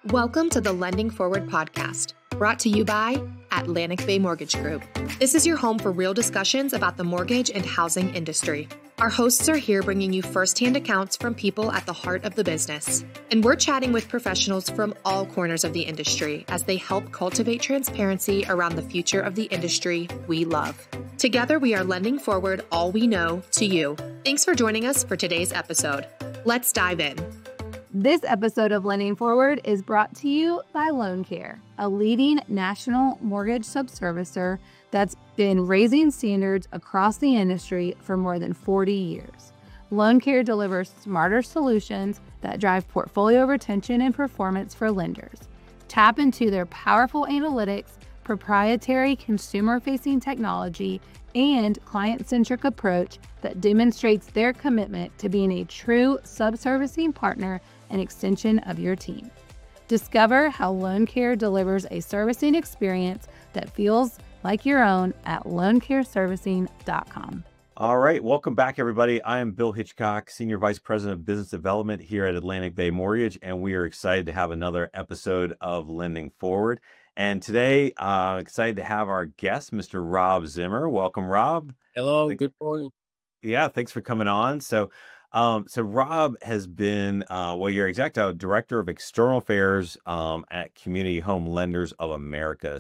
Welcome to the Lending Forward podcast, brought to you by Atlantic Bay Mortgage Group. This is your home for real discussions about the mortgage and housing industry. Our hosts are here bringing you firsthand accounts from people at the heart of the business. And we're chatting with professionals from all corners of the industry as they help cultivate transparency around the future of the industry we love. Together, we are lending forward all we know to you. Thanks for joining us for today's episode. Let's dive in. This episode of Lending Forward is brought to you by LoanCare, a leading national mortgage subservicer that's been raising standards across the industry for more than 40 years. LoanCare delivers smarter solutions that drive portfolio retention and performance for lenders. Tap into their powerful analytics, proprietary consumer-facing technology, and client-centric approach that demonstrates their commitment to being a true subservicing partner and extension of your team. Discover how LoanCare delivers a servicing experience that feels like your own at loancareservicing.com. All right, welcome back, everybody. I am Bill Hitchcock, Senior Vice President of Business Development here at Atlantic Bay Mortgage, and we are excited to have another episode of Lending Forward. And today, excited to have our guest, Mr. Rob Zimmer. Welcome, Rob. Hello, good morning. Yeah, thanks for coming on. So Rob has been, you're Director of External Affairs at Community Home Lenders of America,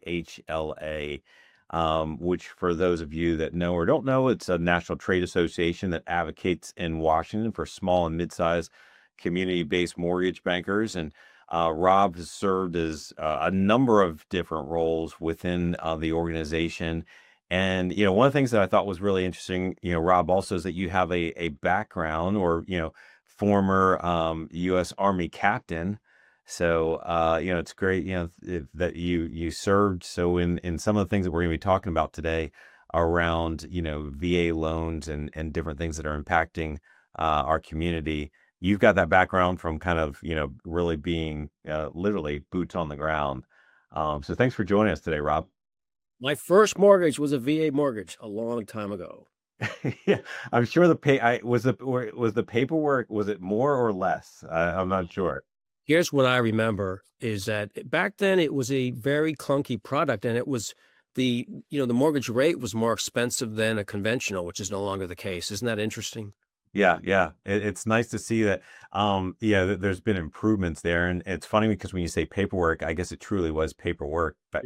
CHLA, which for those of you that know or don't know, it's a national trade association that advocates in Washington for small and mid-sized community-based mortgage bankers. And Rob has served as a number of different roles within the organization. And, one of the things that I thought was really interesting, Rob, also is that you have a background or, former U.S. Army captain. So, it's great, that you served. So in some of the things that we're going to be talking about today around, VA loans and different things that are impacting our community, you've got that background from kind of, really being literally boots on the ground. So thanks for joining us today, Rob. My first mortgage was a VA mortgage a long time ago. Yeah, I'm sure was the paperwork, was it more or less? I'm not sure. Here's what I remember is that back then it was a very clunky product, and it was the mortgage rate was more expensive than a conventional, which is no longer the case. Isn't that interesting? Yeah. It's nice to see that, there's been improvements there. And it's funny because when you say paperwork, I guess it truly was paperwork, but,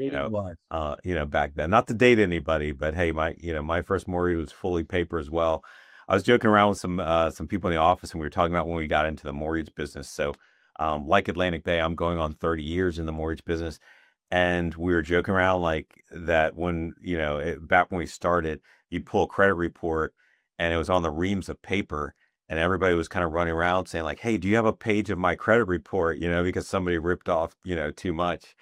back then, not to date anybody, but hey, my first mortgage was fully paper as well. I was joking around with some people in the office, and we were talking about when we got into the mortgage business. So, like Atlantic Bay, I'm going on 30 years in the mortgage business. And we were joking around like that when, back when we started, you'd pull a credit report, and it was on the reams of paper, and everybody was kind of running around saying like, hey, do you have a page of my credit report? Because somebody ripped off, too much.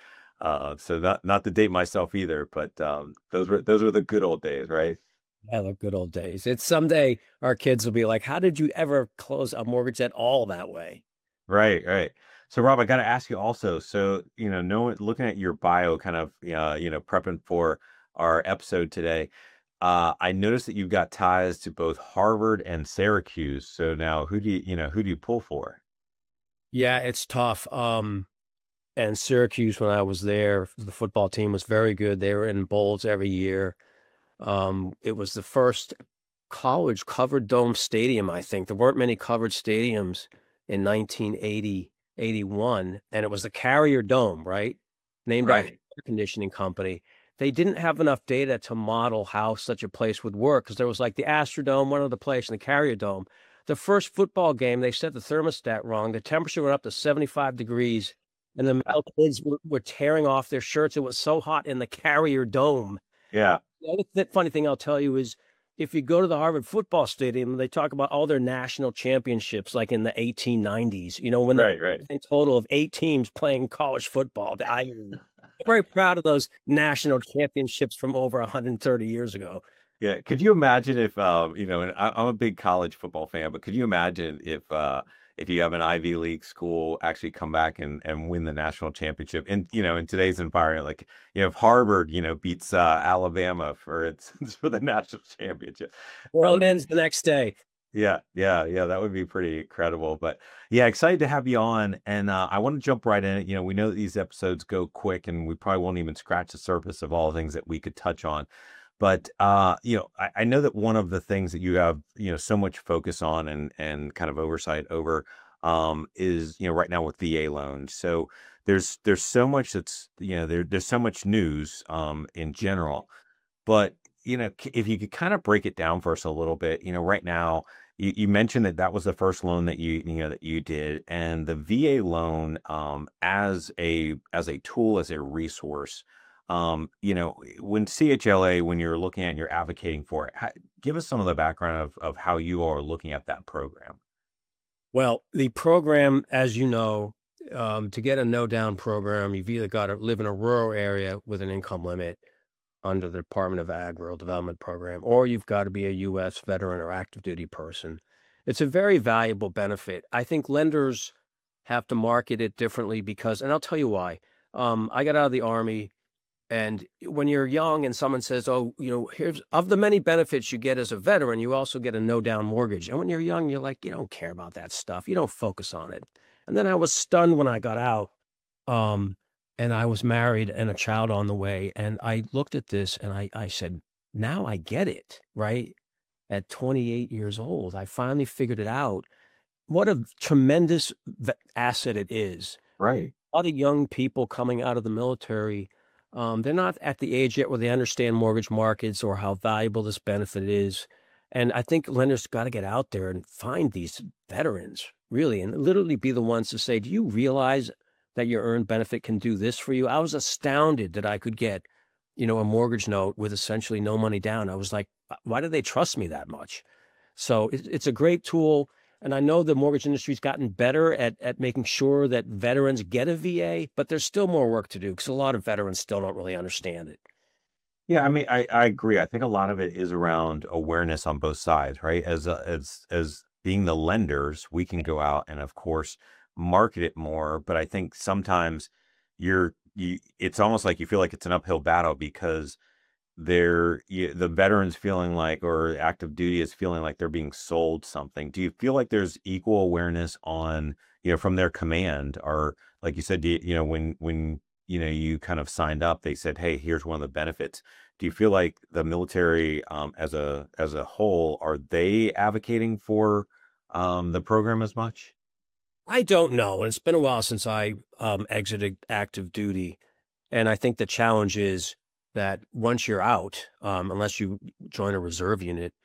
So not to date myself either, but those were the good old days, right? Yeah, the good old days. It's someday our kids will be like, how did you ever close a mortgage at all that way? Right. So Rob, I got to ask you also, so, looking at your bio, kind of, prepping for our episode today, I noticed that you've got ties to both Harvard and Syracuse. So now who do you pull for? Yeah, it's tough. And Syracuse, when I was there, the football team was very good. They were in bowls every year. It was the first college covered dome stadium, I think. There weren't many covered stadiums in 1980, 81. And it was the Carrier Dome, right? Named by an air conditioning company. They didn't have enough data to model how such a place would work because there was like the Astrodome, one other place, and the Carrier Dome. The first football game, they set the thermostat wrong. The temperature went up to 75 degrees, and the male kids were tearing off their shirts. It was so hot in the Carrier Dome. Yeah. The other funny thing I'll tell you is if you go to the Harvard football stadium, they talk about all their national championships like in the 1890s, when a total of 8 teams playing college football. I'm very proud of those national championships from over 130 years ago. Yeah. Could you imagine if, and I'm a big college football fan, but could you imagine if you have an Ivy League school actually come back and win the national championship? And, in today's environment, like, if Harvard, beats Alabama for the national championship. World ends the next day. Yeah. That would be pretty incredible. But yeah, excited to have you on. And I want to jump right in. You know, we know that these episodes go quick, and we probably won't even scratch the surface of all the things that we could touch on. But you know, I know that one of the things that you have, you know, so much focus on and kind of oversight over is, you know, right now with VA loans. So there's so much that's, you know, there's so much news in general. But, you know, if you could kind of break it down for us a little bit, you know, right now, you mentioned that that was the first loan that you know, that you did, and the VA loan, as a tool, as a resource, you know, when CHLA, when you're looking at and you're advocating for it, give us some of the background of how you are looking at that program. Well, the program, as you know, to get a no down program, you've either got to live in a rural area with an income limit under the Department of Ag Rural Development Program, or you've got to be a U.S. veteran or active duty person. It's a very valuable benefit. I think lenders have to market it differently because, and I'll tell you why. I got out of the Army, and when you're young and someone says, oh, you know, here's of the many benefits you get as a veteran, you also get a no down mortgage. And when you're young, you're like, you don't care about that stuff. You don't focus on it. And then I was stunned when I got out. Um, and I was married and a child on the way. And I looked at this and I said, now I get it, right? At 28 years old, I finally figured it out. What a tremendous asset it is. Right. A lot of young people coming out of the military, they're not at the age yet where they understand mortgage markets or how valuable this benefit is. And I think lenders got to get out there and find these veterans, really, and literally be the ones to say, do you realize that your earned benefit can do this for you? I was astounded that I could get, you know, a mortgage note with essentially no money down. I was like, why do they trust me that much? So it's a great tool. And I know the mortgage industry's gotten better at making sure that veterans get a VA, but there's still more work to do because a lot of veterans still don't really understand it. Yeah, I mean, I agree. I think a lot of it is around awareness on both sides, right? As being the lenders, we can go out and, of course, market it more. But I think sometimes it's almost like you feel like it's an uphill battle because the veterans feeling like, or active duty is feeling like they're being sold something. Do you feel like there's equal awareness on, you know, from their command, or like you said, you know, when you know, you kind of signed up, they said, hey, here's one of the benefits. Do you feel like the military, as a whole, are they advocating for the program as much? I don't know. And it's been a while since I exited active duty. And I think the challenge is that once you're out, unless you join a reserve unit,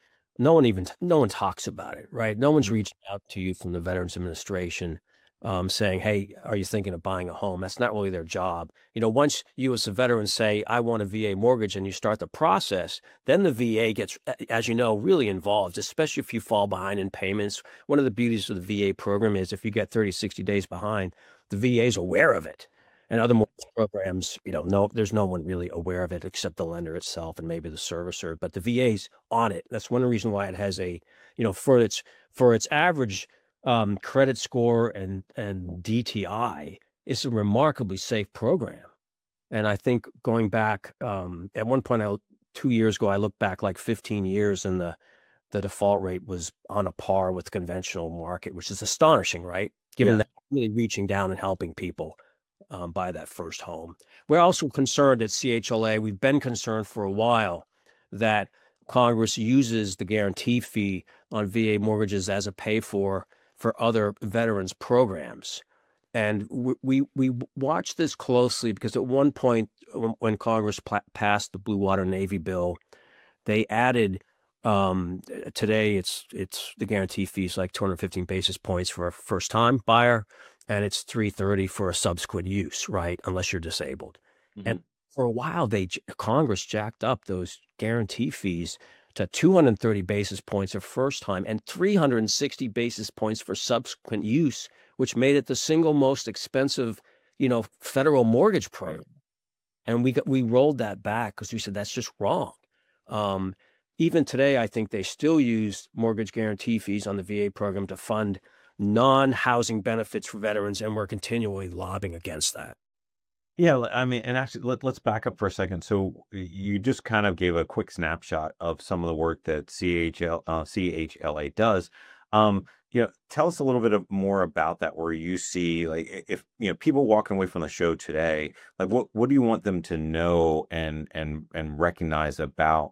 no one talks about it, right? No one's reaching out to you from the Veterans Administration saying, hey, are you thinking of buying a home? That's not really their job. You know, once you as a veteran say, I want a VA mortgage, and you start the process, then the VA gets, as you know, really involved, especially if you fall behind in payments. One of the beauties of the VA program is if you get 30, 60 days behind, the VA is aware of it. And other mortgage programs, you know, no, there's no one really aware of it except the lender itself and maybe the servicer. But the VA's on it. That's one reason why it has a, you know, for its average credit score and DTI, it's a remarkably safe program. And I think going back at one point, 2 years ago, I looked back like 15 years, and the default rate was on a par with conventional market, which is astonishing, right? Given Yeah. that really reaching down and helping people buy that first home. We're also concerned at CHLA, we've been concerned for a while that Congress uses the guarantee fee on VA mortgages as a pay for other veterans programs. And we watch this closely because at one point when Congress passed the Blue Water Navy bill, they added today it's the guarantee fee is like 215 basis points for a first time buyer, and it's 330 for a subsequent use, right? Unless you're disabled. And for a while, Congress jacked up those guarantee fees to 230 basis points of first time and 360 basis points for subsequent use, which made it the single most expensive, you know, federal mortgage program. And we rolled that back because we said that's just wrong. Even today, I think they still use mortgage guarantee fees on the VA program to fund non-housing benefits for veterans, and we're continually lobbying against that. Yeah, I mean, and actually, let's back up for a second. So you just kind of gave a quick snapshot of some of the work that CHLA does. Um, tell us a little bit more about that, where you see, like, if people walking away from the show today, like, what do you want them to know and recognize about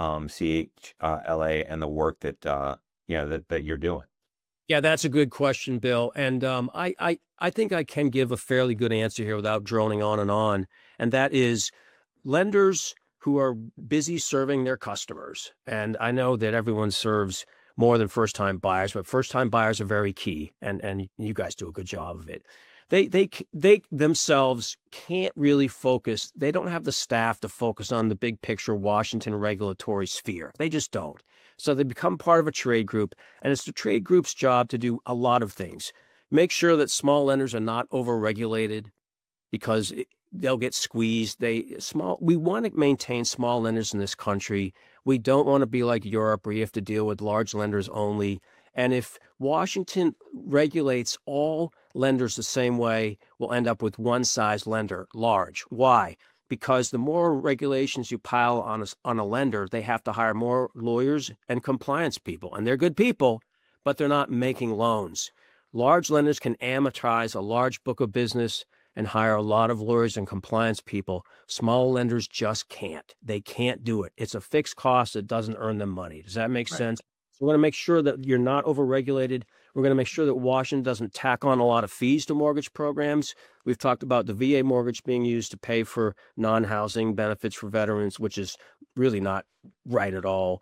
CHLA and the work that that you're doing? Yeah, that's a good question, Bill. And I think I can give a fairly good answer here without droning on and on. And that is lenders who are busy serving their customers. And I know that everyone serves more than first-time buyers, but first-time buyers are very key. And you guys do a good job of it. They themselves can't really focus. They don't have the staff to focus on the big picture Washington regulatory sphere. They just don't. So they become part of a trade group, and it's the trade group's job to do a lot of things. Make sure that small lenders are not overregulated because they'll get squeezed. We want to maintain small lenders in this country. We don't want to be like Europe where you have to deal with large lenders only. And if Washington regulates all lenders the same way, we'll end up with one size lender, large. Why? Because the more regulations you pile on a lender, they have to hire more lawyers and compliance people. And they're good people, but they're not making loans. Large lenders can amortize a large book of business and hire a lot of lawyers and compliance people. Small lenders just can't. They can't do it. It's a fixed cost that doesn't earn them money. Does that make sense? So we're going to make sure that you're not overregulated. We're going to make sure that Washington doesn't tack on a lot of fees to mortgage programs. We've talked about the VA mortgage being used to pay for non-housing benefits for veterans, which is really not right at all.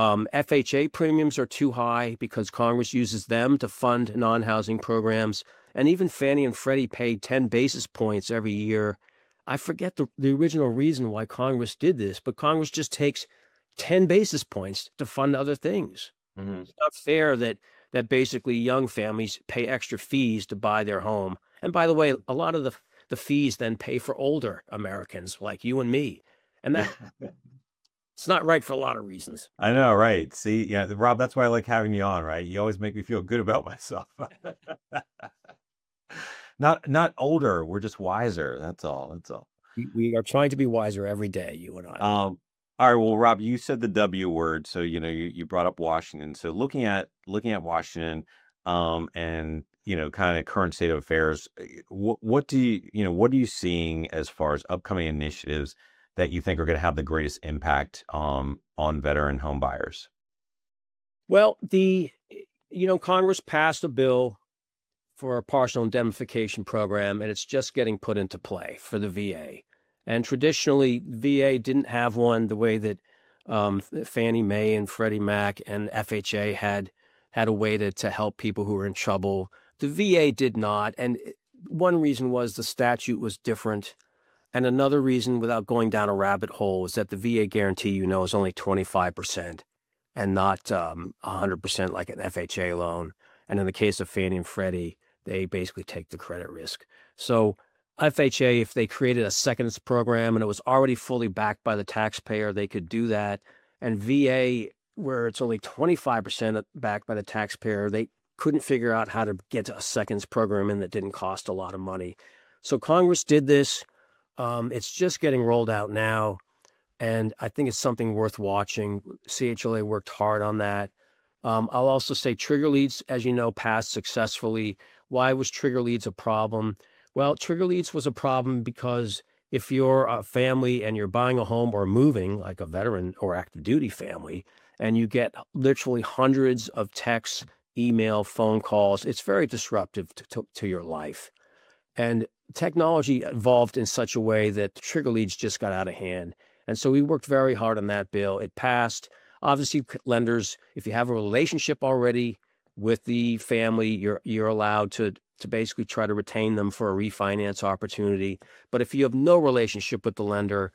FHA premiums are too high because Congress uses them to fund non-housing programs. And even Fannie and Freddie paid 10 basis points every year. I forget the original reason why Congress did this, but Congress just takes 10 basis points to fund other things. Mm-hmm. It's not fair that basically young families pay extra fees to buy their home. And by the way, a lot of the fees then pay for older Americans like you and me. And that it's not right for a lot of reasons. I know, right? See, yeah, Rob, that's why I like having you on, right? You always make me feel good about myself. Not older, we're just wiser. That's all. That's all. We are trying to be wiser every day, you and I. All right, well, Rob, you said the W word, so you brought up Washington. So looking at Washington, and kind of current state of affairs, what do what are you seeing as far as upcoming initiatives that you think are going to have the greatest impact on veteran home buyers? Well, Congress passed a bill for a partial indemnification program, and it's just getting put into play for the VA. And traditionally, VA didn't have one the way that Fannie Mae and Freddie Mac and FHA had a way to help people who were in trouble. The VA did not. And one reason was the statute was different. And another reason, without going down a rabbit hole, is that the VA guarantee, is only 25% and not 100% like an FHA loan. And in the case of Fannie and Freddie, they basically take the credit risk. So FHA, if they created a seconds program and it was already fully backed by the taxpayer, they could do that. And VA, where it's only 25% backed by the taxpayer, they couldn't figure out how to get to a seconds program in that didn't cost a lot of money. So Congress did this. It's just getting rolled out now. And I think it's something worth watching. CHLA worked hard on that. I'll also say trigger leads, as you know, passed successfully. Why was trigger leads a problem? Well, trigger leads was a problem because if you're a family and you're buying a home or moving, like a veteran or active duty family, and you get literally hundreds of texts, email, phone calls, it's very disruptive to your life. And technology evolved in such a way that trigger leads just got out of hand. And so we worked very hard on that bill. It passed. Obviously, lenders, if you have a relationship already with the family, you're allowed to basically try to retain them for a refinance opportunity. But if you have no relationship with the lender,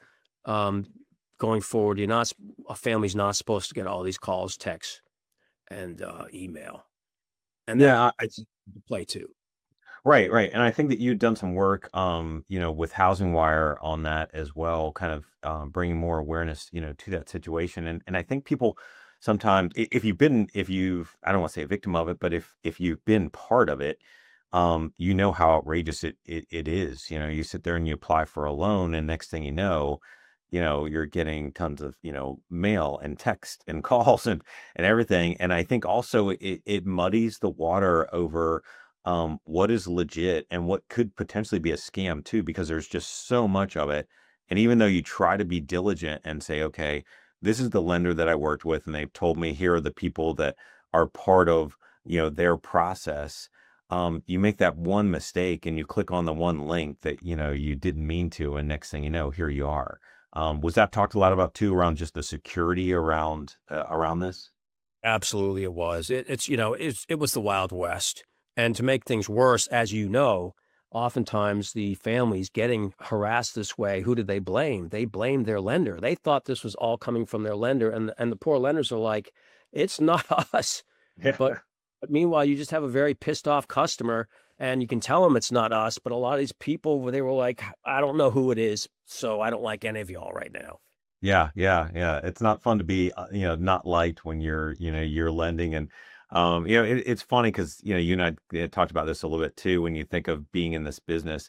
going forward, a family's not supposed to get all these calls, texts, and email. And that's play too. Right. And I think that you've done some work, with Housing Wire on that as well, kind of bringing more awareness, to that situation. And I think people sometimes, if you've, I don't want to say a victim of it, but if you've been part of it, you know how outrageous it is. You know, you sit there and you apply for a loan, and next thing you know, you're getting tons of, mail and text and calls and everything. And I think also it muddies the water over what is legit and what could potentially be a scam too, because there's just so much of it. And even though you try to be diligent and say, okay, this is the lender that I worked with, and they've told me here are the people that are part of, their process. You make that one mistake and you click on the one link that, you didn't mean to. And next thing you know, here you are. Was that talked a lot about too, around just the security around this? Absolutely, it was. It was the Wild West. And to make things worse, as you know, oftentimes the families getting harassed this way, who did they blame? They blamed their lender. They thought this was all coming from their lender, and the poor lenders are like, it's not us. Yeah. But meanwhile, you just have a very pissed off customer, and you can tell them it's not us. But a lot of these people, they were like, I don't know who it is, so I don't like any of y'all right now. Yeah, yeah, yeah. It's not fun to be, not liked when you're lending. And, it's funny because, you and I talked about this a little bit too. When you think of being in this business,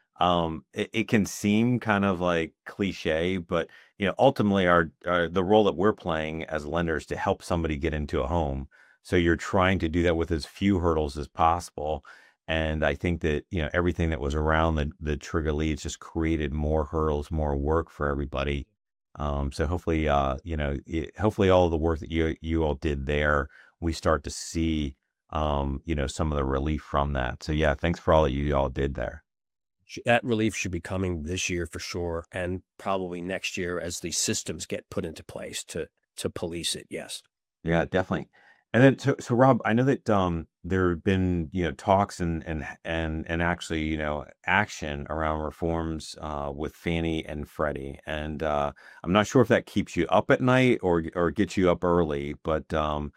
it can seem kind of like cliche, but, ultimately the role that we're playing as lenders to help somebody get into a home. So you're trying to do that with as few hurdles as possible. And I think that, everything that was around the trigger leads just created more hurdles, more work for everybody. So hopefully, hopefully all of the work that you all did there, we start to see, some of the relief from that. So yeah, thanks for all that you all did there. That relief should be coming this year for sure, and probably next year as the systems get put into place to police it. Yes. Yeah, definitely. And then, so Rob, I know that there have been, talks and actually, action around reforms with Fannie and Freddie. And I'm not sure if that keeps you up at night or gets you up early, but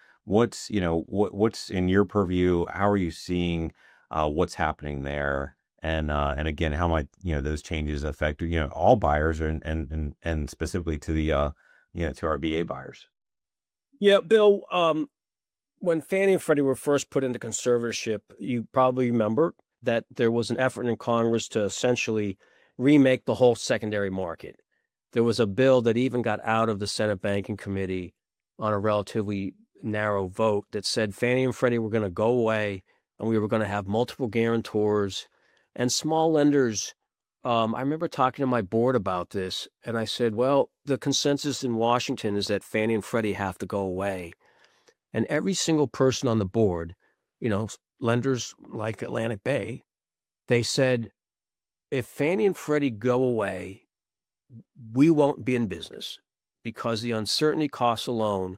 what's in your purview? How are you seeing what's happening there? And again, how might, those changes affect, all buyers and specifically to the to our VA buyers? Yeah, Bill, when Fannie and Freddie were first put into conservatorship, you probably remember that there was an effort in Congress to essentially remake the whole secondary market. There was a bill that even got out of the Senate Banking Committee on a relatively narrow vote that said Fannie and Freddie were going to go away and we were going to have multiple guarantors and small lenders. I remember talking to my board about this, and I said, well, the consensus in Washington is that Fannie and Freddie have to go away. And every single person on the board, lenders like Atlantic Bay, they said, if Fannie and Freddie go away, we won't be in business because the uncertainty costs alone,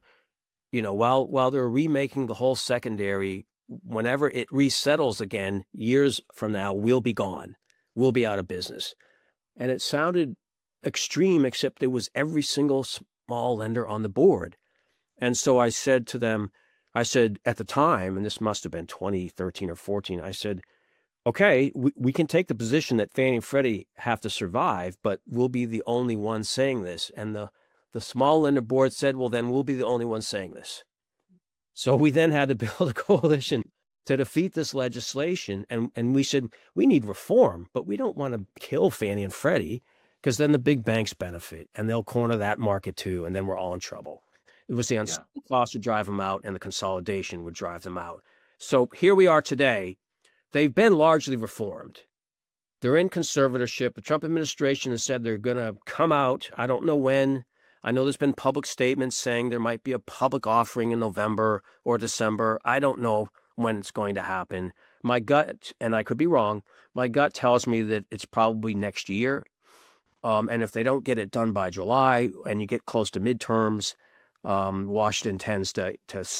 while they're remaking the whole secondary, whenever it resettles again, years from now, we'll be gone. We'll be out of business. And it sounded extreme, except it was every single small lender on the board. And so I said to them, at the time, and this must have been 2013 or 14, I said, okay, we can take the position that Fannie and Freddie have to survive, but we'll be the only ones saying this. And the small lender board said, well, then we'll be the only ones saying this. So we then had to build a coalition to defeat this legislation. And we said, we need reform, but we don't want to kill Fannie and Freddie because then the big banks benefit and they'll corner that market too. And then we're all in trouble. It was the uncertainty cost would drive them out and the consolidation would drive them out. So here we are today. They've been largely reformed. They're in conservatorship. The Trump administration has said they're going to come out. I don't know when. I know there's been public statements saying there might be a public offering in November or December. I don't know when it's going to happen. My gut, and I could be wrong, my gut tells me that it's probably next year. And if they don't get it done by July and you get close to midterms, Washington tends to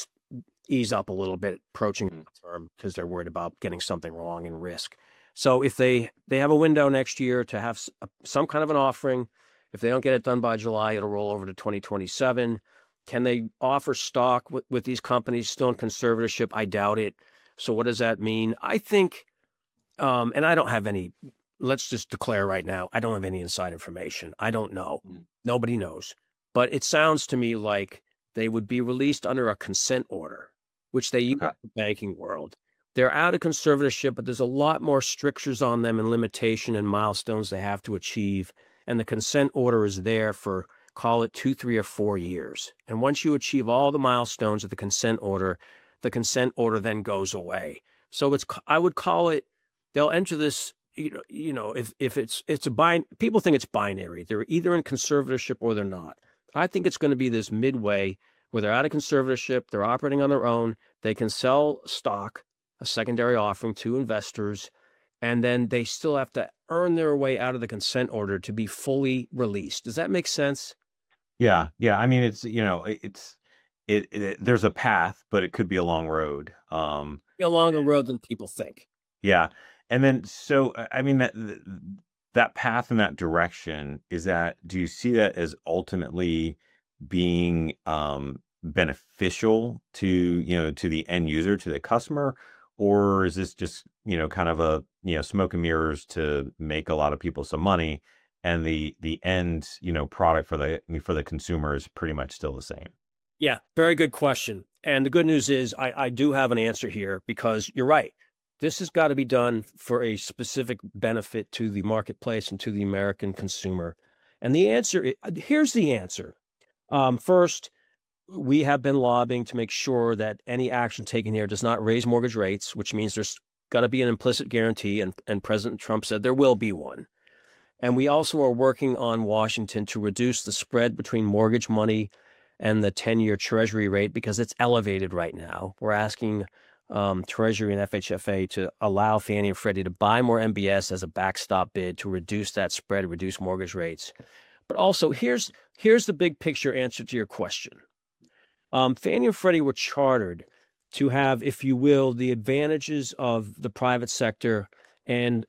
ease up a little bit approaching the term because they're worried about getting something wrong and risk. So if they have a window next year to have some kind of an offering, if they don't get it done by July, it'll roll over to 2027. Can they offer stock with these companies still in conservatorship? I doubt it. So what does that mean? I think, and I don't have any, let's just declare right now, I don't have any inside information. I don't know. Nobody knows. But it sounds to me like they would be released under a consent order, which they use in the banking world, They're out of conservatorship, but there's a lot more strictures on them and limitation and milestones they have to achieve. And the consent order is there for, call it 2, 3, or 4 years. And once you achieve all the milestones of the consent order then goes away. So I would call it, they'll enter this, if it's people think it's binary. They're either in conservatorship or they're not. I think it's going to be this midway where they're out of conservatorship, they're operating on their own, they can sell stock, a secondary offering to investors, and then they still have to earn their way out of the consent order to be fully released. Does that make sense? Yeah. I mean, there's a path, but it could be a long road. A longer road than people think. Yeah. And then, so, I mean, that path in that direction, do you see that as ultimately being beneficial to the end user, to the customer? Or is this just, kind of a, smoke and mirrors to make a lot of people some money, and the end, product for the consumer is pretty much still the same? Yeah, very good question. And the good news is I do have an answer here, because you're right. This has got to be done for a specific benefit to the marketplace and to the American consumer. And here's the answer. First, we have been lobbying to make sure that any action taken here does not raise mortgage rates, which means there's got to be an implicit guarantee, and President Trump said there will be one. And we also are working on Washington to reduce the spread between mortgage money and the 10-year Treasury rate, because it's elevated right now. We're asking Treasury and FHFA to allow Fannie and Freddie to buy more MBS as a backstop bid to reduce that spread, reduce mortgage rates. But also, here's the big picture answer to your question. Fannie and Freddie were chartered to have, if you will, the advantages of the private sector and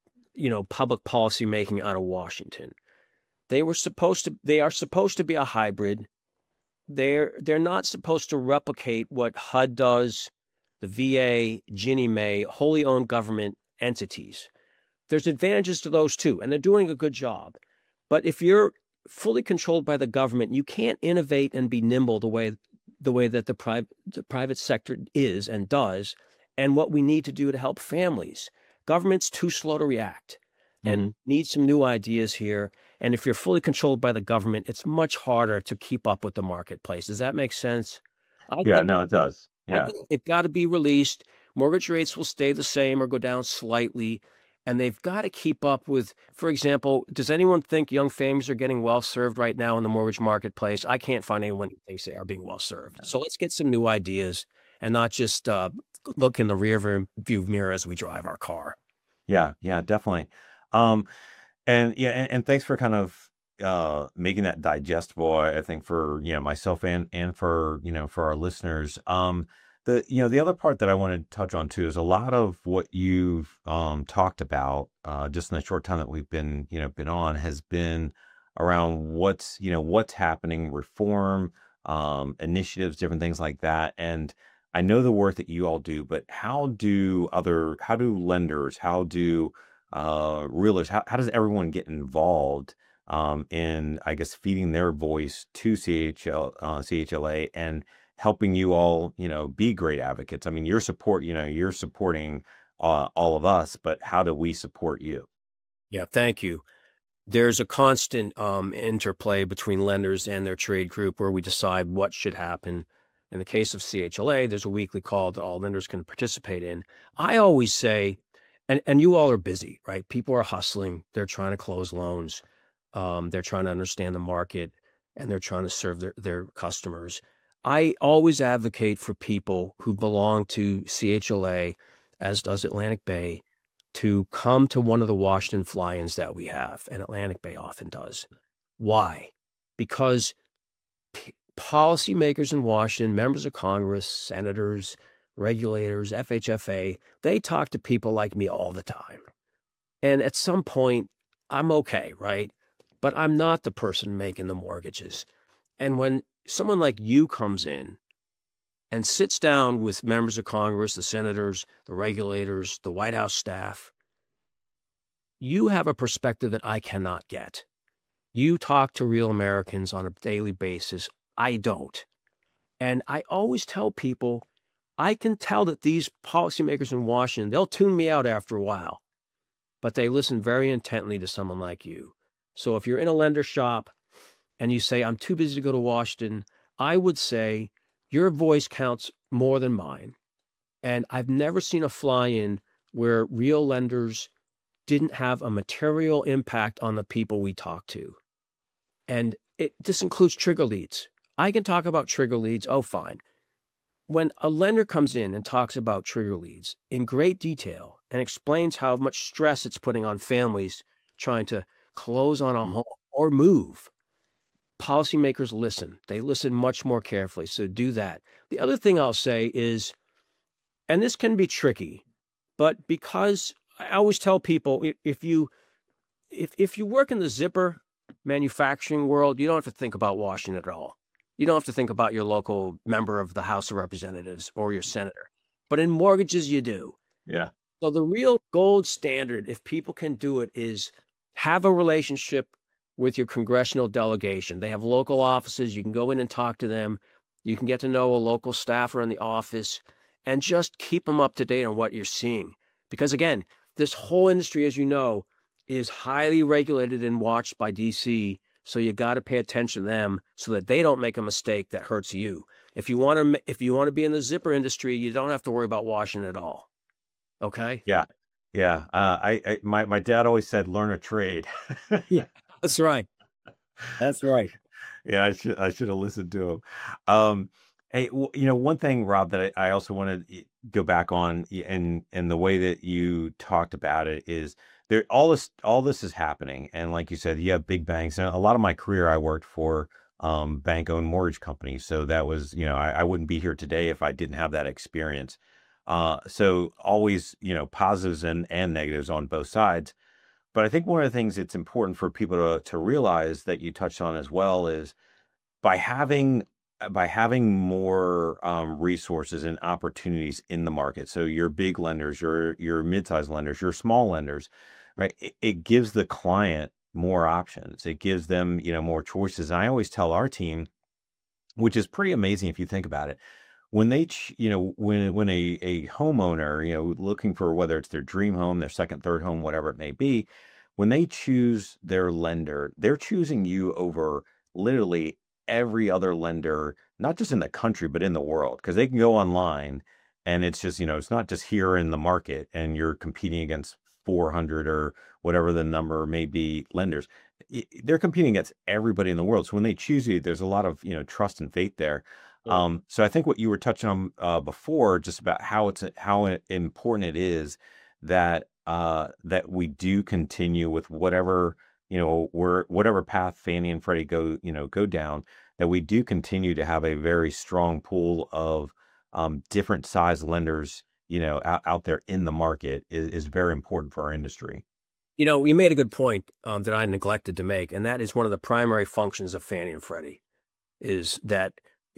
public policy making out of Washington. They are supposed to be a hybrid. They're not supposed to replicate what HUD does, the VA, Ginnie Mae, wholly owned government entities. There's advantages to those too, and they're doing a good job. But if you're fully controlled by the government, you can't innovate and be nimble the way that the private sector is and does, and what we need to do to help families. Government's too slow to react and need some new ideas here. And if you're fully controlled by the government, it's much harder to keep up with the marketplace. Does that make sense? Yeah, no, it does. Yeah. It's got to be released. Mortgage rates will stay the same or go down slightly. And they've got to keep up with, for example, does anyone think young families are getting well served right now in the mortgage marketplace? I can't find anyone who thinks they are being well served. So let's get some new ideas and not just look in the rear view mirror as we drive our car. Yeah, definitely. And thanks for kind of making that digestible, I think, for myself and for for our listeners. The other part that I want to touch on too is a lot of what you've talked about just in the short time that we've been on has been around what's happening, reform initiatives, different things like that. And I know the work that you all do, but how do lenders, how do realtors, how does everyone get involved in, I guess, feeding their voice to CHLA and helping you all, be great advocates? I mean, you're supporting all of us, but how do we support you? Yeah, thank you. There's a constant interplay between lenders and their trade group where we decide what should happen. In the case of CHLA, there's a weekly call that all lenders can participate in. I always say, and you all are busy, right? People are hustling. They're trying to close loans. They're trying to understand the market, and they're trying to serve their customers. I always advocate for people who belong to CHLA, as does Atlantic Bay, to come to one of the Washington fly-ins that we have, and Atlantic Bay often does. Why? Because policymakers in Washington, members of Congress, senators, regulators, FHFA, they talk to people like me all the time. And at some point, I'm okay, right? But I'm not the person making the mortgages. And when someone like you comes in and sits down with members of Congress, the senators, the regulators, the White House staff, you have a perspective that I cannot get. You talk to real Americans on a daily basis. I don't. And I always tell people, I can tell that these policymakers in Washington, they'll tune me out after a while, but they listen very intently to someone like you. So if you're in a lender shop and you say, I'm too busy to go to Washington, I would say your voice counts more than mine. And I've never seen a fly-in where real lenders didn't have a material impact on the people we talk to. And this includes trigger leads. I can talk about trigger leads. Oh, fine. When a lender comes in and talks about trigger leads in great detail and explains how much stress it's putting on families trying to close on a home or move, policymakers listen. They listen much more carefully. So do that. The other thing I'll say is, and this can be tricky, but because I always tell people, if you work in the zipper manufacturing world, you don't have to think about Washington at all. You don't have to think about your local member of the House of Representatives or your senator. But in mortgages, you do. Yeah. So the real gold standard, if people can do it, is have a relationship with your congressional delegation. They have local offices. You can go in and talk to them. You can get to know a local staffer in the office and just keep them up to date on what you're seeing. Because again, this whole industry, as you know, is highly regulated and watched by DC. So you got to pay attention to them so that they don't make a mistake that hurts you. If you want to be in the zipper industry, you don't have to worry about Washington at all. Okay? Yeah. Yeah. My dad always said, learn a trade. Yeah, that's right. That's right. Yeah, I should have listened to him. Hey, one thing, Rob, that I also want to go back on, and the way that you talked about it is there. All this is happening, and like you said, you have big banks. And a lot of my career, I worked for bank-owned mortgage companies, so that was, I wouldn't be here today if I didn't have that experience. So always, positives and negatives on both sides. But I think one of the things it's important for people to realize that you touched on as well is by having more resources and opportunities in the market. So your big lenders, your mid-sized lenders, your small lenders, right? It gives the client more options. It gives them, more choices. And I always tell our team, which is pretty amazing if you think about it, when they, when a homeowner, looking for whether it's their dream home, their second, third home, whatever it may be, when they choose their lender, they're choosing you over literally every other lender, not just in the country, but in the world, because they can go online and it's just, it's not just here in the market and you're competing against 400 or whatever the number may be lenders. They're competing against everybody in the world. So when they choose you, there's a lot of, trust and faith there. So I think what you were touching on before, just about how important it is that we do continue with whatever, whatever path Fannie and Freddie go down, that we do continue to have a very strong pool of different size lenders, out there in the market is very important for our industry. You made a good point that I neglected to make, and that is one of the primary functions of Fannie and Freddie is that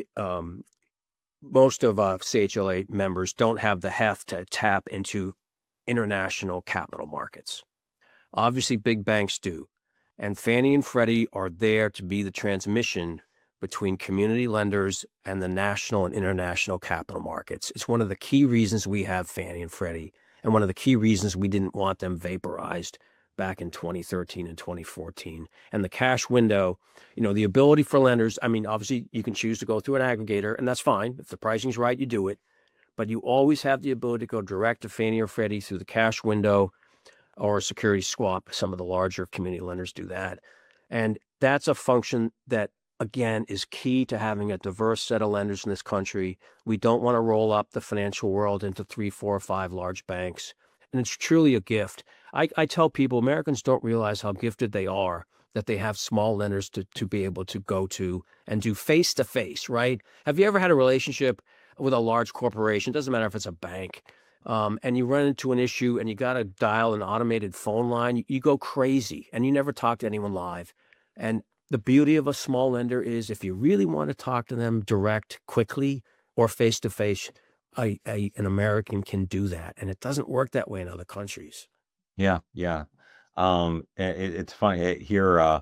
most of CHLA members don't have the heft to tap into international capital markets. Obviously, big banks do. And Fannie and Freddie are there to be the transmission between community lenders and the national and international capital markets. It's one of the key reasons we have Fannie and Freddie, and one of the key reasons we didn't want them vaporized back in 2013 and 2014. And the cash window, the ability for lenders, obviously you can choose to go through an aggregator, and that's fine. If the pricing's right, you do it. But you always have the ability to go direct to Fannie or Freddie through the cash window or a security swap. Some of the larger community lenders do that. And that's a function that, again, is key to having a diverse set of lenders in this country. We don't want to roll up the financial world into 3, 4, or 5 large banks. And it's truly a gift. I tell people, Americans don't realize how gifted they are that they have small lenders to be able to go to and do face-to-face, right? Have you ever had a relationship with a large corporation? Doesn't matter if it's a bank, and you run into an issue and you got to dial an automated phone line. You go crazy and you never talk to anyone live. And the beauty of a small lender is if you really want to talk to them direct, quickly, or face-to-face, an American can do that. And it doesn't work that way in other countries. Yeah. Yeah. It's funny here.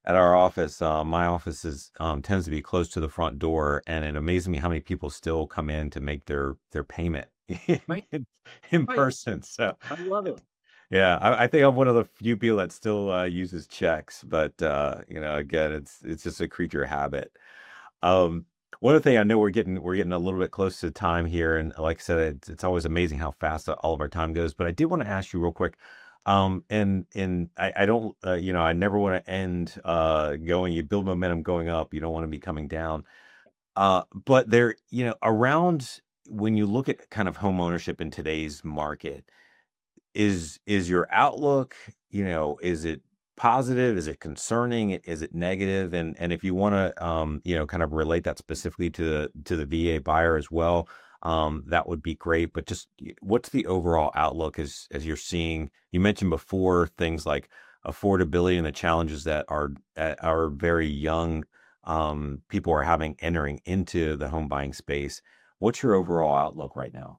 at our office. My office is tends to be close to the front door, and it amazes me how many people still come in to make their payment Right. in, in Right. person. So I love it. yeah, I think I'm one of the few people that still uses checks, but again, it's just a creature of habit. Um, one other thing, I know we're getting a little bit close to time here, and like I said, it's always amazing how fast all of our time goes. But I did want to ask you real quick, and I don't, I never want to end going. You build momentum going up. You don't want to be coming down. But there, around when you look at kind of home ownership in today's market, is your outlook, is it positive? Is it concerning? Is it negative? And if you want to, kind of relate that specifically to the VA buyer as well, that would be great. But just what's the overall outlook as you're seeing? You mentioned before things like affordability and the challenges that are very young people are having entering into the home buying space. What's your overall outlook right now?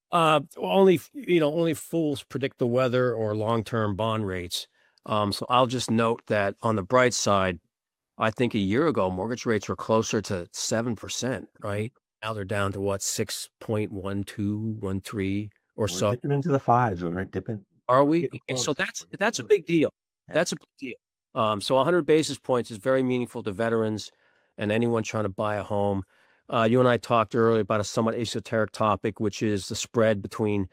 Only fools predict the weather or long-term bond rates. So I'll just note that on the bright side, I think a year ago, mortgage rates were closer to 7%, right? Now they're down to what, 6.12, 13 or We're so. dipping into the fives. We're dipping. Are we? Getting And so close. that's a big deal. Yeah. That's a big deal. So 100 basis points is very meaningful to veterans and anyone trying to buy a home. You and I talked earlier about a somewhat esoteric topic, which is the spread between,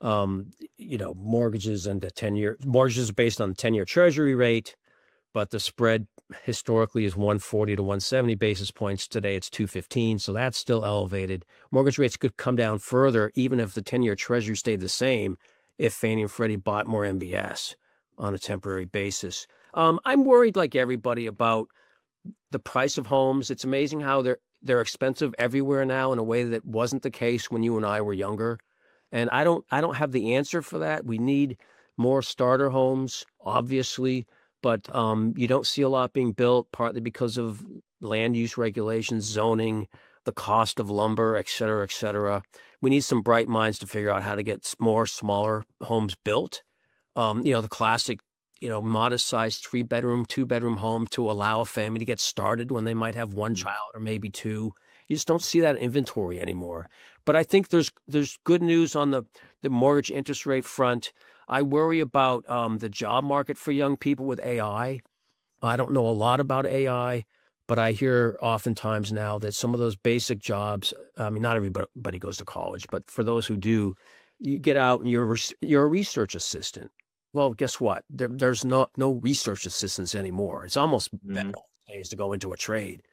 mortgages and the 10-year mortgages based on the 10-year Treasury rate, but the spread historically is 140 to 170 basis points. Today it's 215, so that's still elevated. Mortgage rates could come down further, even if the 10-year Treasury stayed the same, if Fannie and Freddie bought more MBS on a temporary basis. I'm worried, like everybody, about the price of homes. It's amazing how they're expensive everywhere now in a way that wasn't the case when you and I were younger. And I don't have the answer for that. We need more starter homes, obviously, but you don't see a lot being built, partly because of land use regulations, zoning, the cost of lumber, et cetera, et cetera. We need some bright minds to figure out how to get more smaller homes built. The classic, modest sized 3-bedroom, 2-bedroom home to allow a family to get started when they might have one child or maybe two. You just don't see that inventory anymore. But I think there's good news on the mortgage interest rate front. I worry about the job market for young people with AI. I don't know a lot about AI, but I hear oftentimes now that some of those basic jobs, I mean, not everybody goes to college, but for those who do, you get out and you're a research assistant. Well, guess what? There's no research assistants anymore. It's almost better days to go into a trade.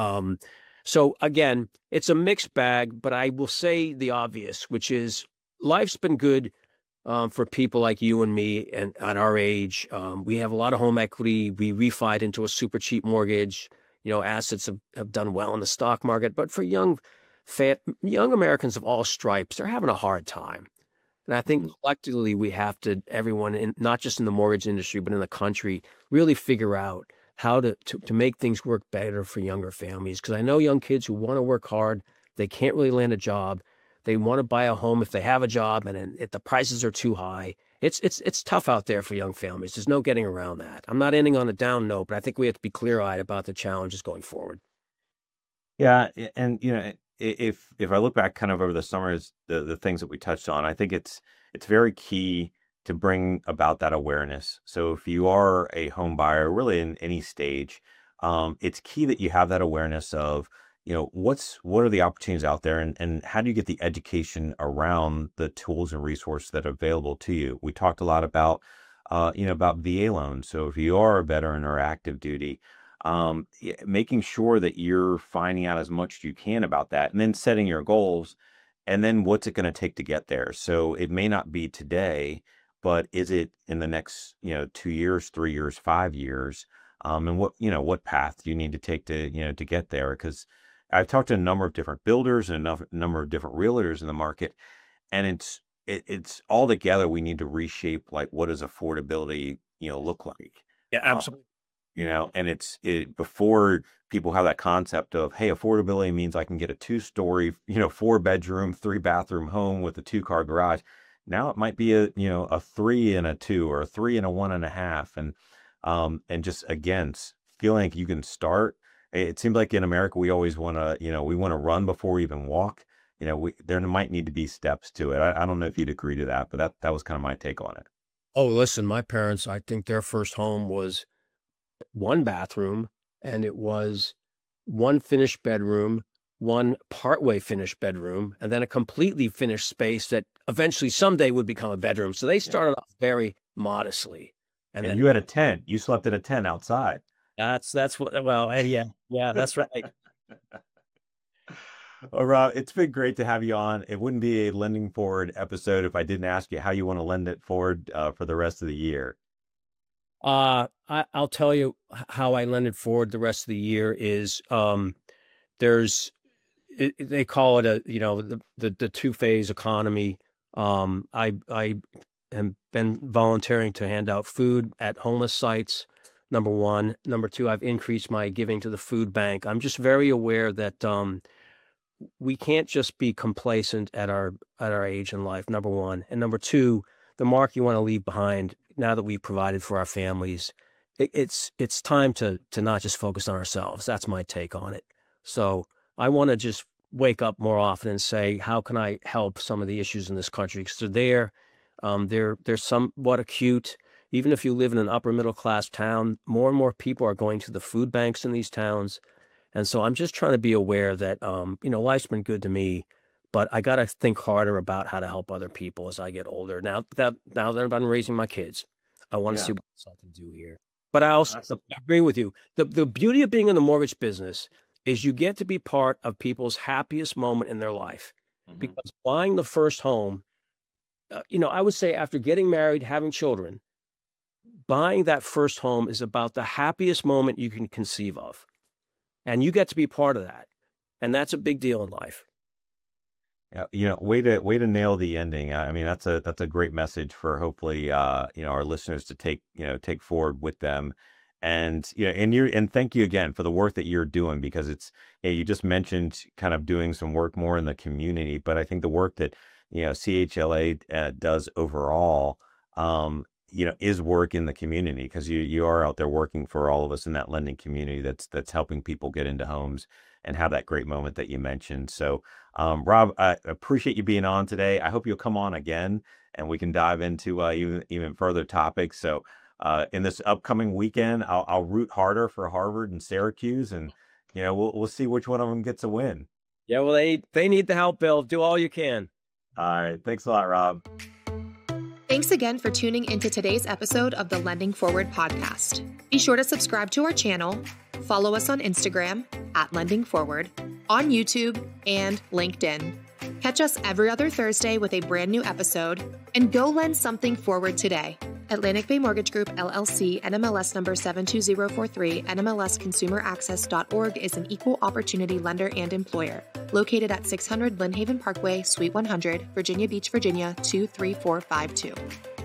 So again, it's a mixed bag, but I will say the obvious, which is life's been good for people like you and me and at our age. We have a lot of home equity. We refied into a super cheap mortgage. Assets have done well in the stock market. But for young Americans of all stripes, they're having a hard time. And I think collectively we have to, everyone, not just in the mortgage industry, but in the country, really figure out how to make things work better for younger families. Because I know young kids who want to work hard, they can't really land a job. They want to buy a home if they have a job, and if the prices are too high. It's tough out there for young families. There's no getting around that. I'm not ending on a down note, but I think we have to be clear-eyed about the challenges going forward. Yeah, and if I look back kind of over the summers, the things that we touched on, I think it's very key to bring about that awareness. So if you are a home buyer, really in any stage, it's key that you have that awareness of, what are the opportunities out there, and how do you get the education around the tools and resources that are available to you. We talked a lot about, about VA loans. So if you are a veteran or active duty, making sure that you're finding out as much as you can about that, and then setting your goals, and then what's it going to take to get there. So it may not be today, but is it in the next 2 years, 3 years, 5 years, and what path do you need to take to get there? Because I've talked to a number of different builders and a number of different realtors in the market, and it's all together. We need to reshape, like, what does affordability look like. Yeah, absolutely. And before people have that concept of, hey, affordability means I can get a 2-story, 4-bedroom, 3-bathroom home with a 2-car garage. Now it might be a 3 and a 2, or a 3 and a 1.5. And just, again, feeling like you can start. It seems like in America, we always want to, we want to run before we even walk. There might need to be steps to it. I don't know if you'd agree to that, but that was kind of my take on it. Oh, listen, my parents, I think their first home was one bathroom, and it was one finished bedroom, one partway finished bedroom, and then a completely finished space that eventually someday would become a bedroom. So they started off very modestly. And then you had a tent. You slept in a tent outside. That's what, well, yeah, that's right. Well, Rob, it's been great to have you on. It wouldn't be a Lending Forward episode if I didn't ask you how you want to lend it forward for the rest of the year. I'll tell you how I lend it forward the rest of the year is they call it the two-phase economy. I have been volunteering to hand out food at homeless sites. Number one. Number two, I've increased my giving to the food bank. I'm just very aware that we can't just be complacent at our age in life. Number one, and number two, the mark you want to leave behind. Now that we've provided for our families, it's time to not just focus on ourselves. That's my take on it. So I want to just wake up more often and say, how can I help some of the issues in this country? Because they're somewhat acute. Even if you live in an upper middle class town, more and more people are going to the food banks in these towns. And so I'm just trying to be aware that, life's been good to me, but I got to think harder about how to help other people as I get older. Now that I'm raising my kids, I want to see what else I can do here. But I also agree with you. The beauty of being in the mortgage business is you get to be part of people's happiest moment in their life. Mm-hmm. Because buying the first home, I would say after getting married, having children, buying that first home is about the happiest moment you can conceive of. And you get to be part of that. And that's a big deal in life. Yeah, way to nail the ending. I mean, that's a great message for hopefully our listeners to take forward with them. And and thank you again for the work that you're doing, because it's you just mentioned kind of doing some work more in the community, but I think the work that CHLA does overall is work in the community, because you are out there working for all of us in that lending community that's helping people get into homes and have that great moment that you mentioned. So, Rob, I appreciate you being on today. I hope you'll come on again and we can dive into even further topics. So, in this upcoming weekend, I'll root harder for Harvard and Syracuse, and we'll see which one of them gets a win. Yeah, well, they need the help, Bill. Do all you can. All right, thanks a lot, Rob. Thanks again for tuning into today's episode of the Lending Forward podcast. Be sure to subscribe to our channel, follow us on Instagram @LendingForward, on YouTube, and LinkedIn. Catch us every other Thursday with a brand new episode, and go lend something forward today. Atlantic Bay Mortgage Group, LLC, NMLS number 72043, NMLSconsumeraccess.org is an equal opportunity lender and employer. Located at 600 Lynn Haven Parkway, Suite 100, Virginia Beach, Virginia, 23452.